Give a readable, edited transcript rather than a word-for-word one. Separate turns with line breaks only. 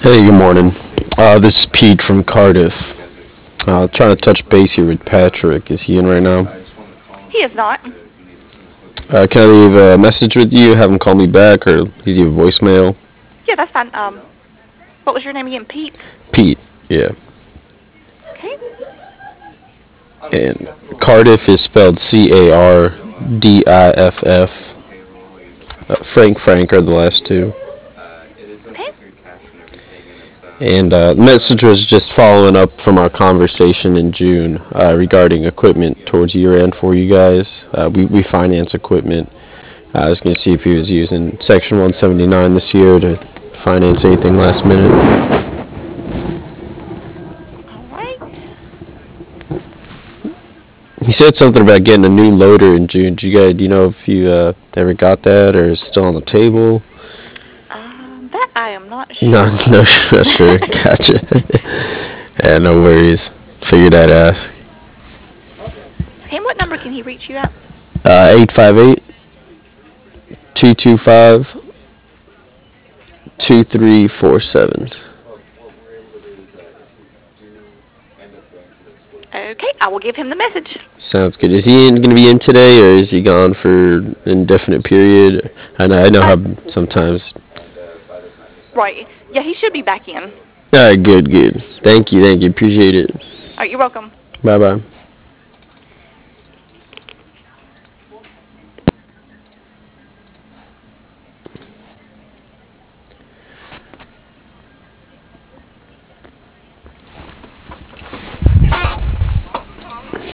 Hey, good morning. This is Pete from Cardiff. Trying to touch base here with Patrick. Is he in right now?
He is not.
Can I leave a message with you? Have him call me back or leave you a voicemail?
Yeah, that's fine. What was your name again? Pete?
Pete. Yeah.
Okay.
And Cardiff is spelled Cardiff. Frank are the last two.
Okay.
And the message was just following up from our conversation in June regarding equipment towards year end for you guys. We finance equipment. I was going to see if he was using Section 179 this year to finance anything last minute.
All right.
He said something about getting a new loader in June. Do you know if you ever got that or is it still on the table?
That I am not
No,
sure
no,
of.
not sure. Gotcha. Yeah, no worries. Figured I'd ask.
Okay, and what number can he reach you at?
858 225 2347.
Okay, I will give him the message.
Sounds good. Is he going to be in today, or is he gone for an indefinite period? I know
Uh,
how sometimes.
right. Yeah, he should be back in. All
All right, good, good. Thank you, appreciate it.
right, you're welcome.
Bye, bye.